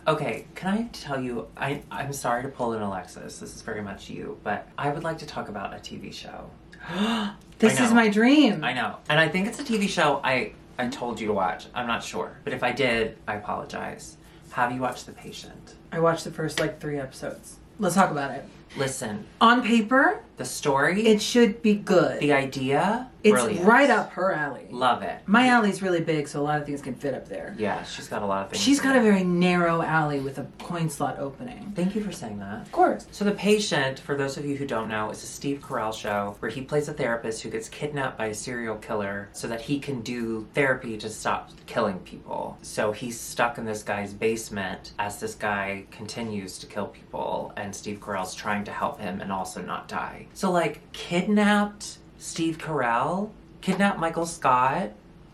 Okay, can I tell you, I'm sorry to pull in Alexis. This is very much you, but I would like to talk about a TV show. This is my dream. I know. And I think it's a TV show I told you to watch. I'm not sure. But if I did, I apologize. Have you watched The Patient? I watched the first 3 episodes. Let's talk about it. Listen. On paper, the story. It should be good. The idea. It's brilliant. right up her alley. Love it. My alley's really big, so a lot of things can fit up there. Yeah, she's got a lot of things. She's got a very narrow alley with a coin slot opening. Thank you for saying that. Of course. So The Patient, for those of you who don't know, is a Steve Carell show where he plays a therapist who gets kidnapped by a serial killer so that he can do therapy to stop killing people. So he's stuck in this guy's basement as this guy continues to kill people, and Steve Carell's trying to help him and also not die. So kidnapped Steve Carell, kidnapped Michael Scott,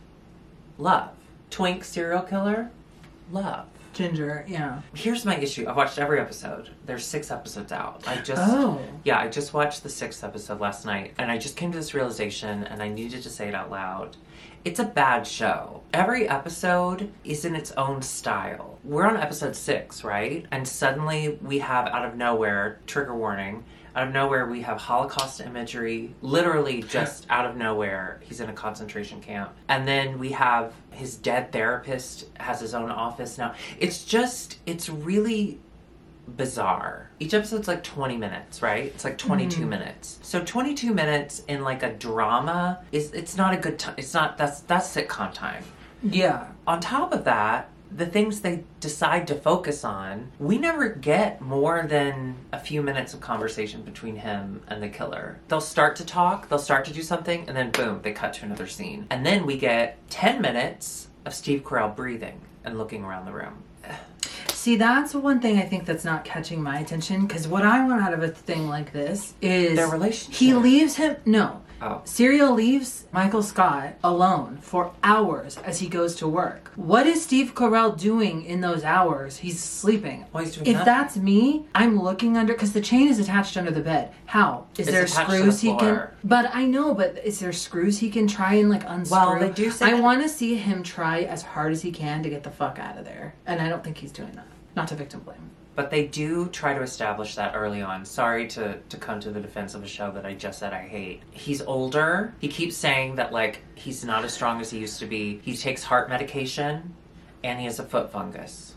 love. Twink serial killer, love. Ginger, yeah. Here's my issue. I've watched every episode. There's 6 episodes out. I just watched the 6th episode last night, and I just came to this realization, and I needed to say it out loud. It's a bad show. Every episode is in its own style. We're on episode 6, right? And suddenly we have, out of nowhere, trigger warning, out of nowhere we have Holocaust imagery, literally just out of nowhere. He's in a concentration camp. And then we have his dead therapist has his own office now. It's really bizarre. Each episode's 20 minutes, right? It's 22 minutes. So 22 minutes in a drama it's not a good time. That's sitcom time. Yeah. On top of that, the things they decide to focus on, we never get more than a few minutes of conversation between him and the killer. They'll start to talk, they'll start to do something, and then boom, they cut to another scene. And then we get 10 minutes of Steve Carell breathing and looking around the room. See, that's one thing I think that's not catching my attention, because what I want out of a thing like this is... their relationship. He leaves him... No. Oh. Serial leaves Michael Scott alone for hours as he goes to work. What is Steve Carell doing in those hours? He's sleeping. Well, he's doing if nothing. That's me, I'm looking under... Because the chain is attached under the bed. How? Is there screws he can... But I know, but is there screws he can try and unscrew? Well, they do say I want to see him try as hard as he can to get the fuck out of there. And I don't think he's doing that. Not to victim blame. But they do try to establish that early on. Sorry to come to the defense of a show that I just said I hate. He's older. He keeps saying that, he's not as strong as he used to be. He takes heart medication, and he has a foot fungus.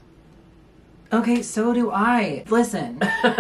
Okay, so do I. Listen.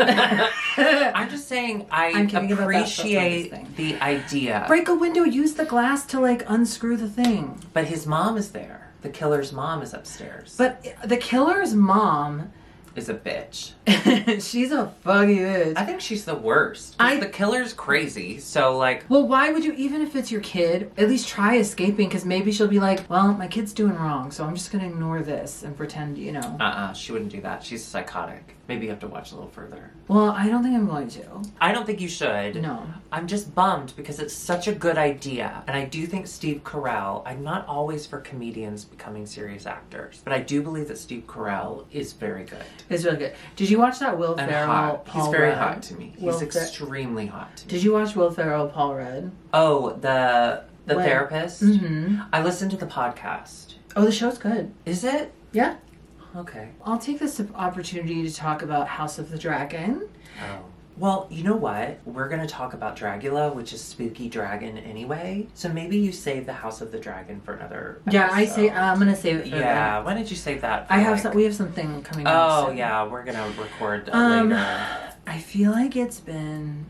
I'm just saying I appreciate the idea. Break a window, use the glass to, unscrew the thing. But his mom is there. The killer's mom is upstairs. But the killer's mom... is a bitch. She's a fucking bitch. I think she's the worst. The killer's crazy, so Well, why would you, even if it's your kid, at least try escaping, because maybe she'll be well, my kid's doing wrong, so I'm just gonna ignore this and pretend, she wouldn't do that. She's psychotic. Maybe you have to watch a little further. Well, I don't think I'm going to. I don't think you should. No. I'm just bummed because it's such a good idea. And I do think Steve Carell, I'm not always for comedians becoming serious actors, but I do believe that Steve Carell is very good. It's really good. Did you watch that Will Ferrell, Paul He's very Rudd? hot to me. He's extremely hot to me. Did you watch Will Ferrell, Paul Rudd? Oh, the therapist? Mm-hmm. I listened to the podcast. Oh, the show's good. Is it? Yeah. Okay. I'll take this opportunity to talk about House of the Dragon. Oh. Well, you know what? We're going to talk about Dragula, which is spooky dragon anyway. So maybe you save the House of the Dragon for another episode. Yeah, I'm going to save it for Yeah, why did you save that for we have something coming up. Oh, yeah, we're going to record later. I feel like it's been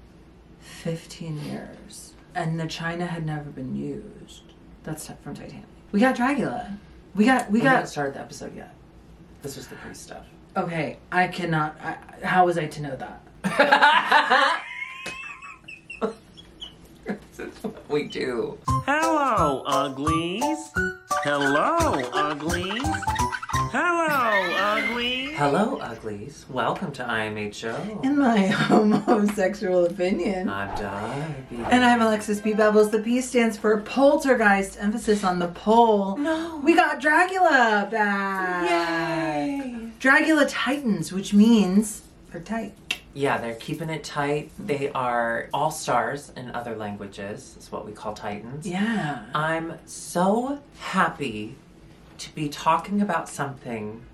15 years, and the China had never been used. That's from Titanic. We got Dragula. We haven't started the episode yet. This was the pre-stuff. Okay, I cannot... how was I to know that? This is what we do. Hello, uglies. Hello, uglies. Hello, uglies. Hello, uglies. Welcome to IMHO. In my homosexual opinion. I'm Darby. And I'm Alexis P. Bevels. The P stands for Poltergeist. Emphasis on the pole. No. We got Dragula back. Yay. Dragula Titans, which means they're tight. Yeah, they're keeping it tight. They are all-stars in other languages. It's what we call Titans. Yeah. I'm so happy to be talking about something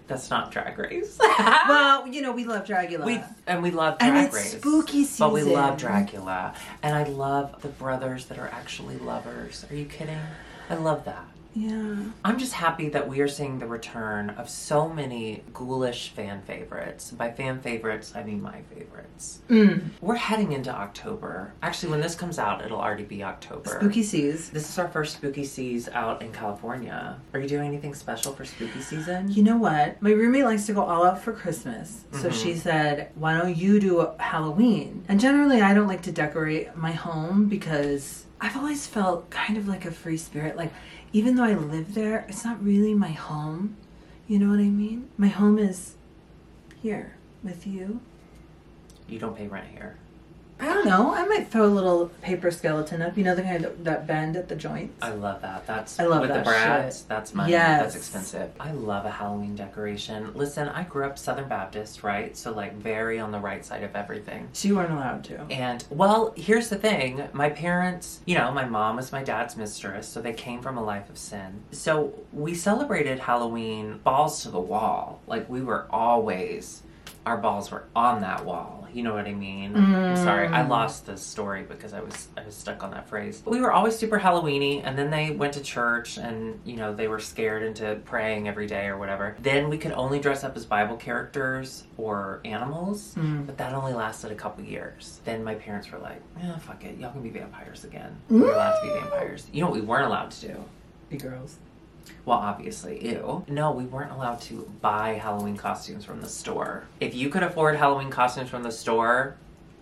That's not Drag Race. Well, you know, we love Dragula. We love and Drag it's Race. spooky season. But we love Dracula. And I love the brothers that are actually lovers. Are you kidding? I love that. Yeah. I'm just happy that we are seeing the return of so many ghoulish fan favorites. By fan favorites, I mean my favorites. We're heading into October. Actually, when this comes out, it'll already be October. Spooky Seas. This is our first Spooky Seas out in California. Are you doing anything special for Spooky Season? You know what? My roommate likes to go all out for Christmas. So she said, why don't you do Halloween? And generally, I don't like to decorate my home because I've always felt kind of like a free spirit. Like, even though I live there, it's not really my home. You know what I mean? My home is here with you. You don't pay rent here. I don't know. I might throw a little paper skeleton up. You know, the kind that bend at the joints? I love that. I love with that the brats. shit. That's money. Yes. That's expensive. I love a Halloween decoration. Listen, I grew up Southern Baptist, right? So like very on the right side of everything. So you weren't allowed to. And well, here's the thing. My parents, you know, my mom was my dad's mistress, so they came from a life of sin. So we celebrated Halloween balls to the wall. Like we were always, our balls were on that wall. You know what I mean? I'm sorry, I lost the story because I was stuck on that phrase. We were always super Halloweeny, and then they went to church, and you know they were scared into praying every day or whatever. Then we could only dress up as Bible characters or animals, but that only lasted a couple years. Then my parents were like, fuck it, y'all can be vampires again. We're allowed to be vampires. You know what we weren't allowed to do? Be girls. Well, obviously, ew. No, we weren't allowed to buy Halloween costumes from the store. If you could afford Halloween costumes from the store,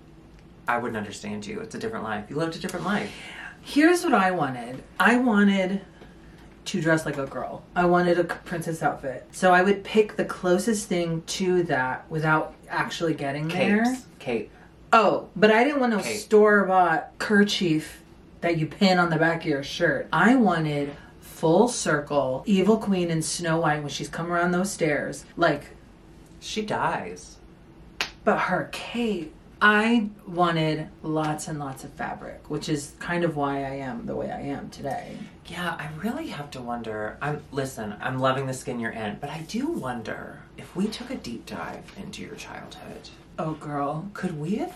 I wouldn't understand you. It's a different life. You lived a different life. Here's what I wanted. I wanted to dress like a girl. I wanted a princess outfit. So I would pick the closest thing to that without actually getting there. Cape. Oh, but I didn't want no Cape. store-bought kerchief that you pin on the back of your shirt. I wanted full circle, Evil Queen in Snow White when she's come around those stairs. Like, She dies. but her cape. I wanted lots and lots of fabric, which is kind of why I am the way I am today. Yeah, I really have to wonder. I'm loving the skin you're in, but I do wonder if we took a deep dive into your childhood. Oh, girl. Could we have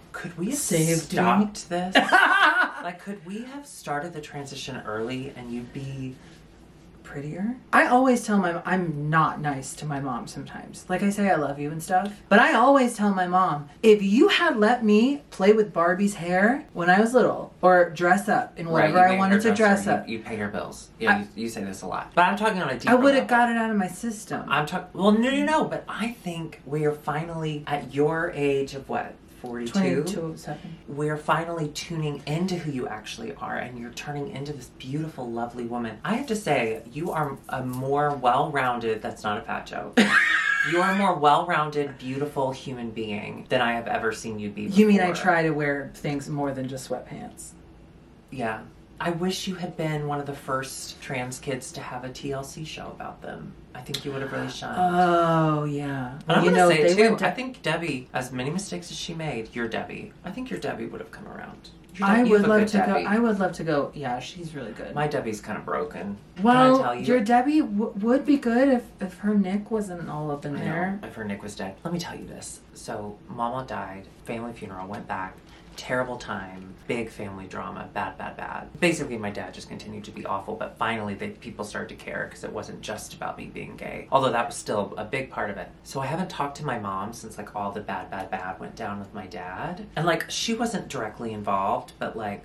Saved stopped this? Like, could we have started the transition early and you'd be Prettier? I always tell I'm not nice to my mom sometimes. Like I say I love you and stuff. But I always tell my mom, if you had let me play with Barbie's hair when I was little, or dress up in whatever I wanted to dress up. You pay your bills. Yeah, you say this a lot. But I'm talking on a deeper I would have level. got it out of my system. Well, no. But I think we are finally, at your age of what? 42? 2207. We're finally tuning into who you actually are, and you're turning into this beautiful, lovely woman. I have to say, you are a more well-rounded, that's not a fat joke, you are a more well-rounded, beautiful human being than I have ever seen you be before. You mean I try to wear things more than just sweatpants? Yeah. I wish you had been one of the first trans kids to have a TLC show about them. I think you would have really shined. Oh, yeah. And I'm going to say, too, went I think Debbie, as many mistakes as she made, your Debbie, I think your Debbie would have come around. I would love to Debbie. go. I would love to go. Yeah, she's really good. My Debbie's kind of broken. Well, Can I tell you? your Debbie would be good if her Nick wasn't all up in there. If her Nick was dead. Let me tell you this. So, Mama died, family funeral, went back. Terrible time, big family drama, bad. Basically, my dad just continued to be awful, but finally people started to care because it wasn't just about me being gay. Although that was still a big part of it. So I haven't talked to my mom since like all the bad went down with my dad. And like, she wasn't directly involved, but like,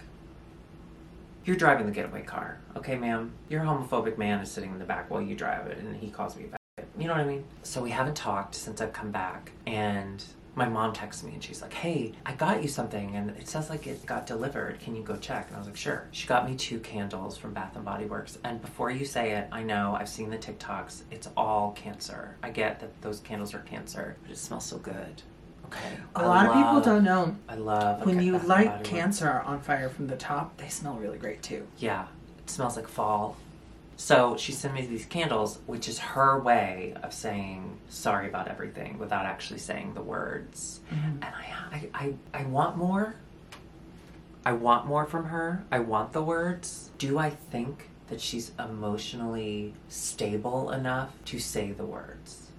you're driving the getaway car. Okay, ma'am? Your homophobic man is sitting in the back while you drive it, and he calls me a faggot. You know what I mean? So we haven't talked since I've come back, and my mom texts me and she's like, hey, I got you something and it says like it got delivered. Can you go check? And I was like, sure. She got me 2 candles from Bath & Body Works. And before you say it, I know, I've seen the TikToks. It's all cancer. I get that those candles are cancer, but it smells so good. Okay. A lot of people don't know. I love when you Bath & light Body cancer on fire from the top, they smell really great too. Yeah. It smells like fall. So she sent me these candles, which is her way of saying sorry about everything without actually saying the words. Mm-hmm. And I want more. I want more from her. I want the words. Do I think that she's emotionally stable enough to say the words?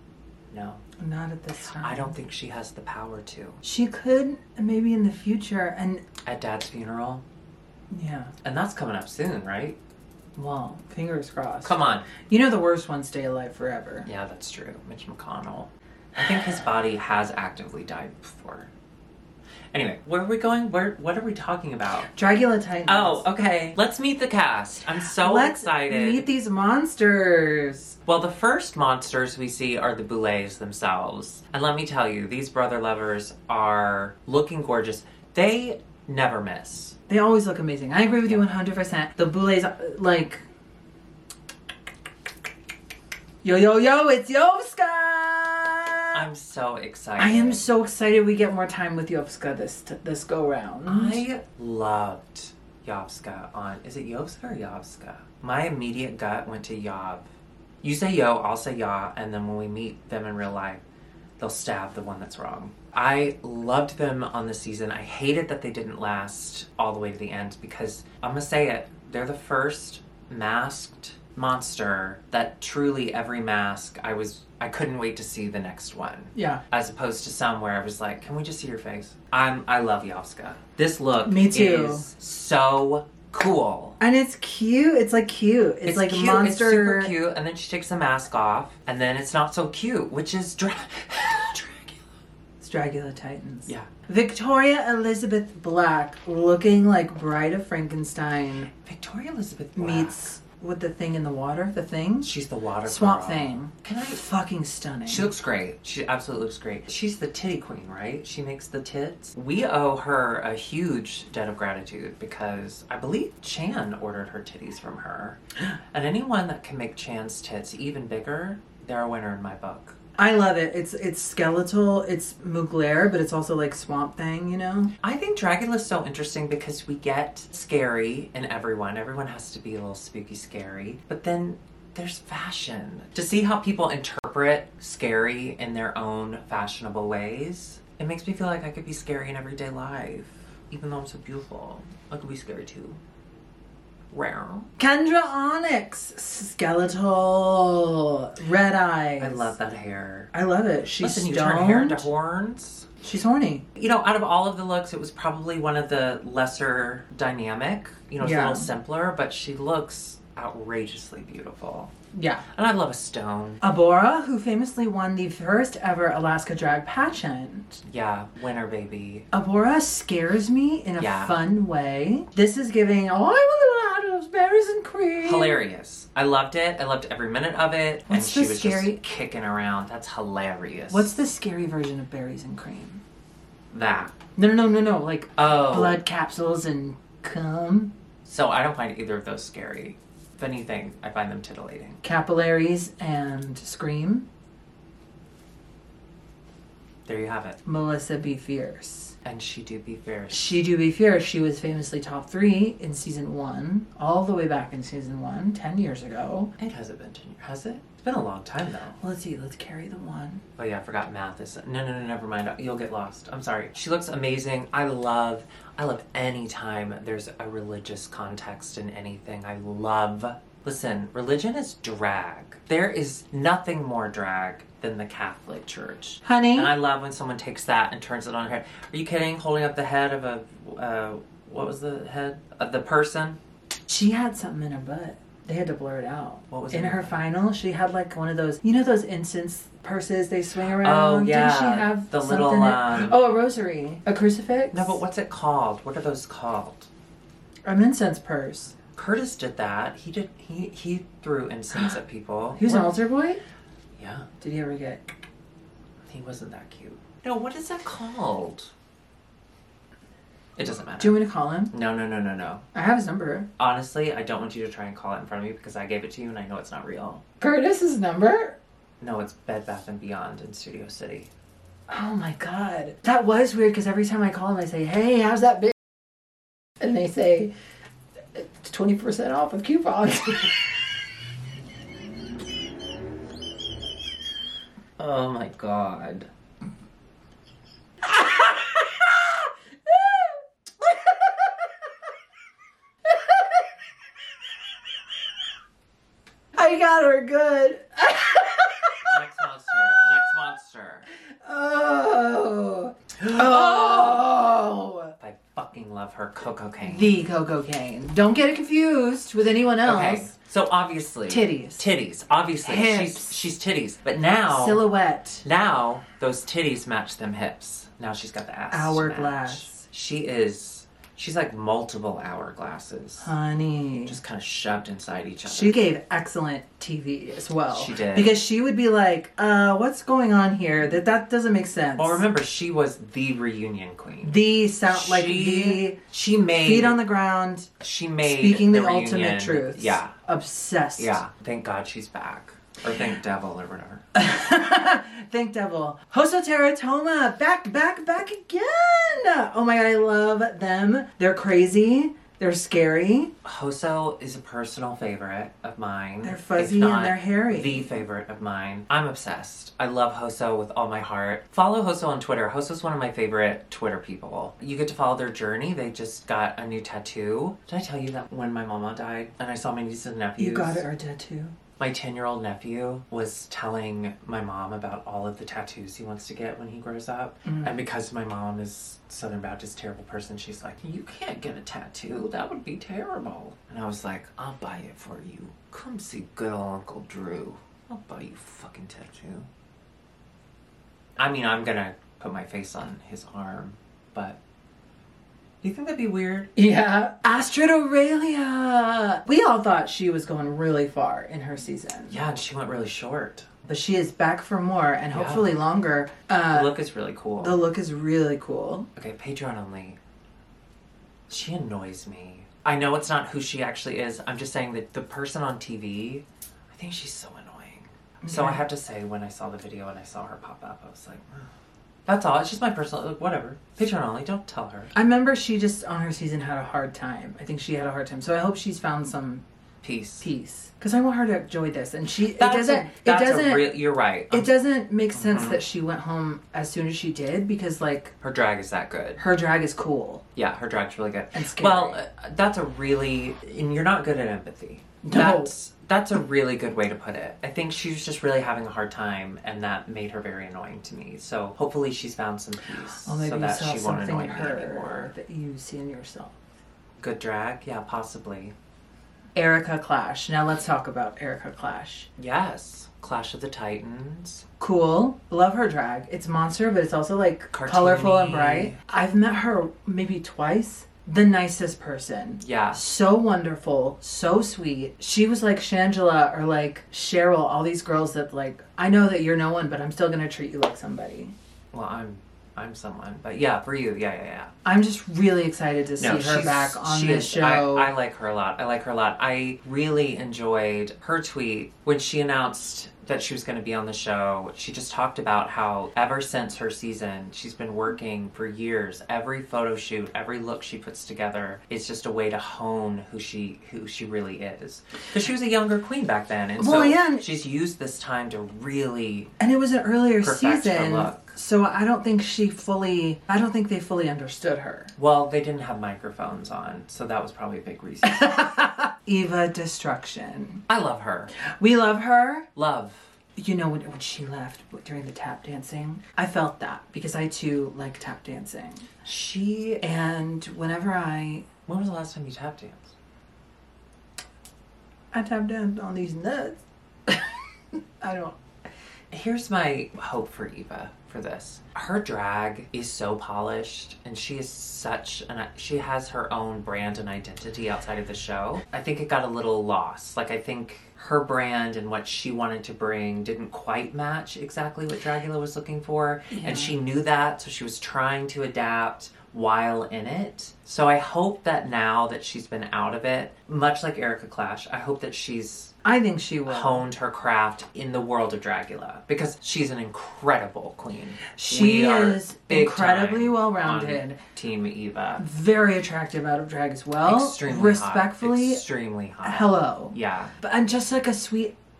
No. Not at this time. I don't think she has the power to. She could, maybe in the future, and... At Dad's funeral? Yeah. And that's coming up soon, right? Well, fingers crossed. Come on. You know the worst ones stay alive forever. Yeah, that's true. Mitch McConnell. I think his body has actively died before. Anyway, where are we going? What are we talking about? Dragula Titans. Oh, okay. Let's meet the cast. I'm so excited. Let's meet these monsters. Well, the first monsters we see are the Boulets themselves. And let me tell you, these brother lovers are looking gorgeous. They never miss. They always look amazing. I agree with you 100%. The Boulets, like... Yo, it's Yovska! I'm so excited. I am so excited we get more time with Yovska this go round. I loved Yovska on... Is it Yovska or Yovska? My immediate gut went to Yob. You say yo, I'll say ya, and then when we meet them in real life, they'll stab the one that's wrong. I loved them on the season. I hated that they didn't last all the way to the end because, I'm gonna say it, they're the first masked monster that truly every mask I couldn't wait to see the next one. Yeah. As opposed to some where I was like, can we just see your face? I love Yovska. This look Me too. is so cool. And it's cute. It's like cute. It's like cute. monster. It's super cute. And then she takes the mask off. And then it's not so cute, which is Dragula. It's Dragula Titans. Yeah. Victoria Elizabeth Black looking like Bride of Frankenstein. Victoria Elizabeth Black. Meets with the thing in the water. The thing? She's the water Swamp girl. Thing. Can I... Fucking stunning. She looks great. She absolutely looks great. She's the titty queen, right? She makes the tits. We owe her a huge debt of gratitude because I believe Chan ordered her titties from her. And anyone that can make Chan's tits even bigger, they're a winner in my book. I love it. It's skeletal. It's Mugler, but it's also like Swamp Thing, you know? I think Dragula's so interesting because we get scary in everyone. Everyone has to be a little spooky scary. But then there's fashion. To see how people interpret scary in their own fashionable ways, it makes me feel like I could be scary in everyday life. Even though I'm so beautiful. I could be scary too. Rare. Kendra Onyx. Skeletal. Red eyes. I love that hair. I love it. She's Listen, you stoned. turn hair into horns. She's horny. You know, out of all of the looks, it was probably one of the lesser dynamic. You know, it's a little simpler, but she looks outrageously beautiful. Yeah. And I love a stone. Abora, who famously won the first ever Alaska Drag Pageant. Yeah, winner, baby. Abora scares me in a fun way. This is giving, oh, I'm a little out of berries and cream. Hilarious. I loved it. I loved every minute of it. What's and she the was scary... just kicking around. That's hilarious. What's the scary version of berries and cream? That. No. Like blood capsules and cum. So I don't find either of those scary. If anything, I find them titillating. Capillaries and Scream. There you have it. Melissa Be Fierce. And She Do Be Fierce. She Do Be Fierce. She was famously top 3 in season 1, all the way back in season 1, 10 years ago. It hasn't been 10 years, has it? It's been a long time though. Well, let's see. Let's carry the 1. Oh yeah, I forgot Mathis. No, never mind. You'll get lost. I'm sorry. She looks amazing. I love any time there's a religious context in anything. Listen, religion is drag. There is nothing more drag than the Catholic Church. Honey. And I love when someone takes that and turns it on her head. Are you kidding? Holding up the head of a, what was the head? Of the person? She had something in her butt. They had to blur it out. What was in it? her final, she had like one of those, you know those incense purses they swing around? Oh, yeah. Didn't she have the something little, a rosary. A crucifix? No, but what's it called? What are those called? An incense purse. Curtis did that. He threw incense at people. He was an altar boy? Yeah. Did he ever get... He wasn't that cute. No, what is that called? It doesn't matter. Do you want me to call him? No. I have his number. Honestly, I don't want you to try and call it in front of me because I gave it to you and I know it's not real. Curtis's number? No, it's Bed Bath & Beyond in Studio City. Oh my god. That was weird because every time I call him I say, hey, how's that bitch? And they say, 20% off with coupons. Oh my god. I got her good. Next monster. love her. Coco Kane. The Coco Kane. Don't get it confused with anyone else. Okay. So obviously. Titties. Obviously. Hips. She's titties. But now. Silhouette. Now, those titties match them hips. Now she's got the ass. Hourglass. She's like multiple hourglasses. Honey. Just kind of shoved inside each other. She gave excellent TV as well. She did. Because she would be like, what's going on here? That doesn't make sense. Well, remember, she was the reunion queen. She made... feet on the ground. She made speaking the reunion, ultimate truth. Yeah. Obsessed. Yeah. Thank God she's back. Or thank devil or whatever. Thank devil. Hoso Teratoma. Back again. Oh my God, I love them. They're crazy. They're scary. Hoso is a personal favorite of mine. They're fuzzy and they're hairy. The favorite of mine. I'm obsessed. I love Hoso with all my heart. Follow Hoso on Twitter. Hoso's one of my favorite Twitter people. You get to follow their journey. They just got a new tattoo. Did I tell you that when my mama died and I saw my nieces and nephews? You got her a tattoo. My 10-year-old nephew was telling my mom about all of the tattoos he wants to get when he grows up. Mm. And because my mom is Southern Baptist, terrible person, she's like, you can't get a tattoo. That would be terrible. And I was like, I'll buy it for you. Come see good old Uncle Drew. I'll buy you a fucking tattoo. I mean, I'm gonna put my face on his arm, but... Do you think that'd be weird? Yeah. Astrid Aurelia. We all thought she was going really far in her season. Yeah, and she went really short. But she is back for more and hopefully longer. The look is really cool. The look is really cool. Okay, Patreon only. She annoys me. I know it's not who she actually is. I'm just saying that the person on TV, I think she's so annoying. Okay. So I have to say, when I saw the video and I saw her pop up, I was like... That's all. It's just my personal... Whatever. Patreon only. Don't tell her. I remember she just, on her season, had a hard time. I think she had a hard time. So I hope she's found some... Peace. Because I want her to enjoy this. And she... You're right. It doesn't make sense that she went home as soon as she did. Because, like... Her drag is that good. Her drag is cool. Yeah, her drag's really good. And scary. Well, that's a really... And you're not good at empathy. No. That's a really good way to put it. I think she was just really having a hard time, and that made her very annoying to me. So hopefully she's found some peace, so that she won't annoy me anymore. That you see in yourself. Good drag? Yeah, possibly. Erica Clash. Now let's talk about Erica Clash. Yes. Clash of the Titans. Cool. Love her drag. It's monster, but it's also like cartoony, colorful and bright. I've met her maybe twice. The nicest person. Yeah. So wonderful. So sweet. She was like Shangela or like Cheryl. All these girls that like, I know that you're no one, but I'm still going to treat you like somebody. Well, I'm someone. But yeah, for you. Yeah. I'm just really excited to see her back on this show. I like her a lot. I really enjoyed her tweet when she announced that she was going to be on the show. She just talked about how ever since her season, she's been working for years. Every photo shoot, every look she puts together is just a way to hone who she really is. Because she was a younger queen back then, and she's used this time to really and it was an earlier perfect season. Her look. So I don't think they fully understood her. Well, they didn't have microphones on, so that was probably a big reason. Eva Destruction. I love her. We love her. Love. You know, when she left during the tap dancing, I felt that because I too like tap dancing. When was the last time you tap danced? I tap danced on these nuts. Here's my hope for Eva for this. Her drag is so polished, and she has her own brand and identity outside of the show. I think it got a little lost. Like, I think her brand and what she wanted to bring didn't quite match exactly what Dragula was looking for. Yeah. And she knew that, so she was trying to adapt while in it. So I hope that now that she's been out of it, much like Erica Clash, I hope that I think she will. Honed her craft in the world of Dragula, because she's an incredible queen. She is incredibly well-rounded. Team Eva. Very attractive out of drag as well. Extremely respectfully. Hot. Extremely hot. Hello. Yeah. And just like a sweet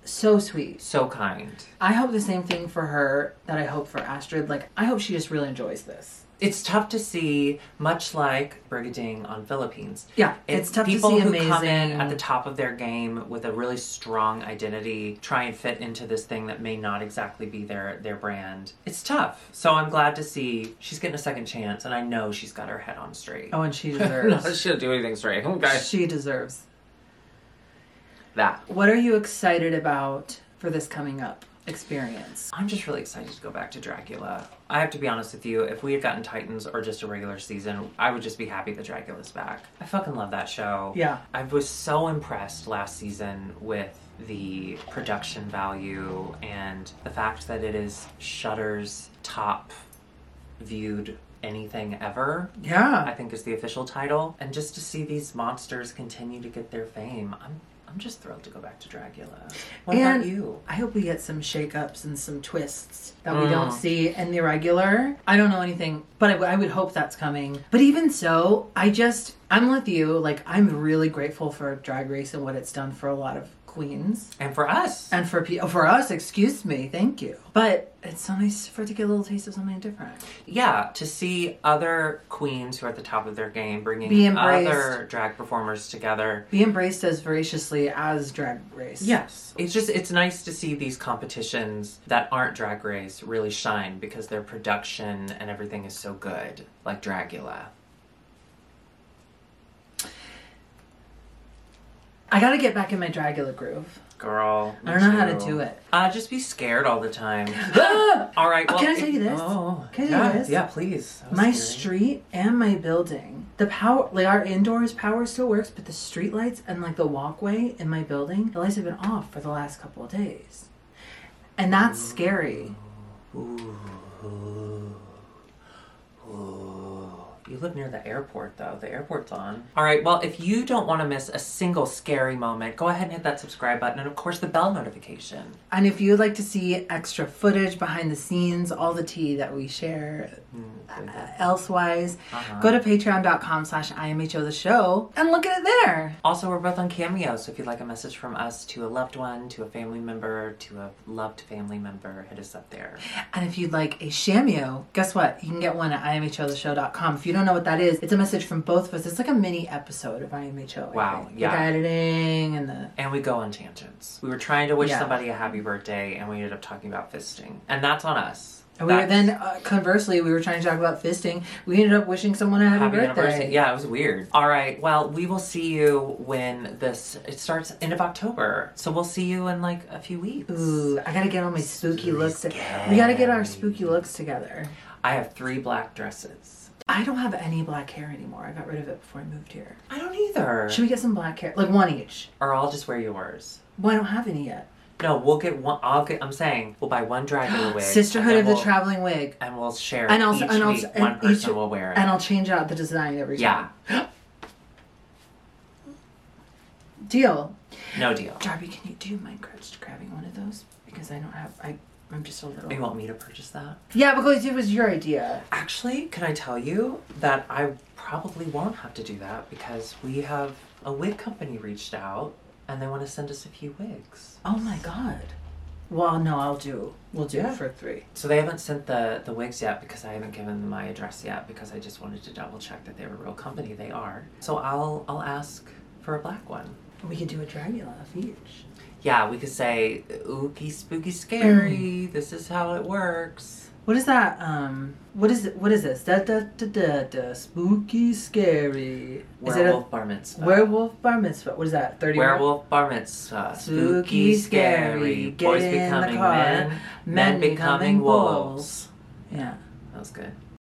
so sweet. So kind. I hope the same thing for her that I hope for Astrid. Like, I hope she just really enjoys this. It's tough to see, much like Brigading on Philippines. Yeah, it's tough to see people who amazing. come in at the top of their game with a really strong identity, try and fit into this thing that may not exactly be their brand. It's tough. So I'm glad to see she's getting a second chance, and I know she's got her head on straight. Oh, and she deserves. No, she didn't do anything straight. Okay. She deserves that. What are you excited about for this coming up experience? I'm just really excited to go back to Dragula. I have to be honest with you, if we had gotten Titans or just a regular season, I would just be happy that Dragula's back. I fucking love that show. Yeah. I was so impressed last season with the production value and the fact that it is Shudder's top viewed anything ever. Yeah. I think is the official title. And just to see these monsters continue to get their fame, I'm just thrilled to go back to Dragula. What about you? I hope we get some shakeups and some twists that we don't see in the regular. I don't know anything, but I would hope that's coming. But even so, I'm with you. Like, I'm really grateful for Drag Race and what it's done for a lot of queens. And for us. And for us, excuse me, thank you. But it's so nice for it to get a little taste of something different. Yeah, to see other queens who are at the top of their game bringing other drag performers together. Be embraced as voraciously as Drag Race. Yes. It's nice to see these competitions that aren't Drag Race really shine because their production and everything is so good, like Dragula. I gotta get back in my Dragula groove. Girl, I don't know how to do it. Just be scared all the time. All right, well... Can I tell you this? Can I tell you this? Yeah, please. My street and my building, the power, like our indoors power still works, but the street lights and like the walkway in my building, the lights have been off for the last couple of days. And that's scary. Ooh. You live near the airport, though. The airport's on. All right, well, if you don't want to miss a single scary moment, go ahead and hit that subscribe button and, of course, the bell notification. And if you'd like to see extra footage, behind the scenes, all the tea that we share elsewise, go to patreon.com/IMHO the show and look at it there. Also, we're both on Cameo, so if you'd like a message from us to a loved one, to a family member, to a loved family member, hit us up there. And if you'd like a Shameo, guess what? You can get one at IMHOtheshow.com. If you don't know what that is, it's a message from both of us. It's like a mini episode of IMHO. Wow, yeah. The editing and the... And we go on tangents. We were trying to wish somebody a happy birthday, and we ended up talking about fisting. And that's on us. And we were then, conversely, we were trying to talk about fisting. We ended up wishing someone a happy birthday. Yeah, it was weird. All right, well, we will see you when it starts end of October. So we'll see you in like a few weeks. Ooh, I gotta get all my spooky looks. We gotta get our spooky looks together. I have 3 black dresses. I don't have any black hair anymore. I got rid of it before I moved here. I don't either. Should we get some black hair? Like one each. Or I'll just wear yours. Well, I don't have any yet. No, we'll get one. I'm saying we'll buy one Dragula wig. Sisterhood of the Traveling Wig. And we'll share and each week. One person will wear it. And I'll change out the design every time. Yeah. Deal. No deal. Darby, can you do you mind grabbing one of those? Because I don't have... I'm just a little... You want me to purchase that? Yeah, because it was your idea. Actually, can I tell you that I probably won't have to do that because we have a wig company reached out and they want to send us a few wigs. Oh my god. Well, no, we'll do it for 3. So they haven't sent the wigs yet because I haven't given them my address yet because I just wanted to double check that they're a real company. They are. So I'll ask for a black one. We could do a Dragula of each. Yeah, we could say, ooky, spooky, scary. This is how it works. What is that? What is this? Da spooky, scary. Werewolf bar mitzvah. Werewolf bar mitzvah. What is that? 30. Werewolf bar mitzvah. Spooky, scary. Boys Get in becoming the car. men becoming wolves. Yeah. That was good.